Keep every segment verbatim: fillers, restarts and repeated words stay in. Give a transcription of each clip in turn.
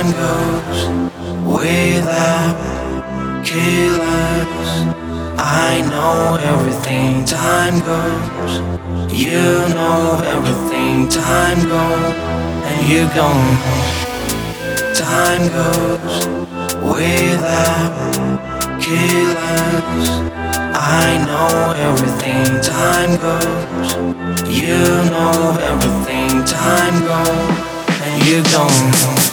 Time goes without killers. I know everything. Time goes. You know everything. Time goes, and you gone. Time goes without killers. I know everything. Time goes. You know everything. Time goes, and you gone.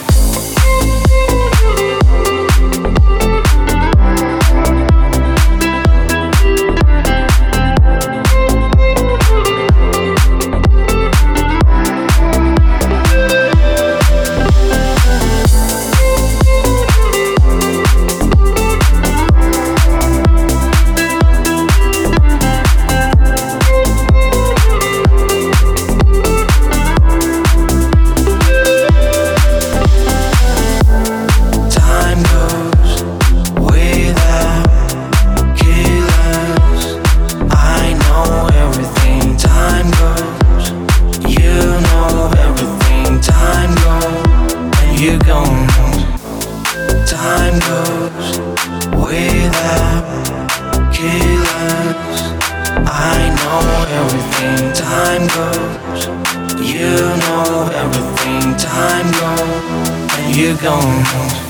You gone. Time goes without killers. I know everything. Time goes. You know everything. Time goes, and you gone.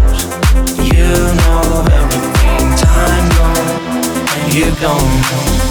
You gone.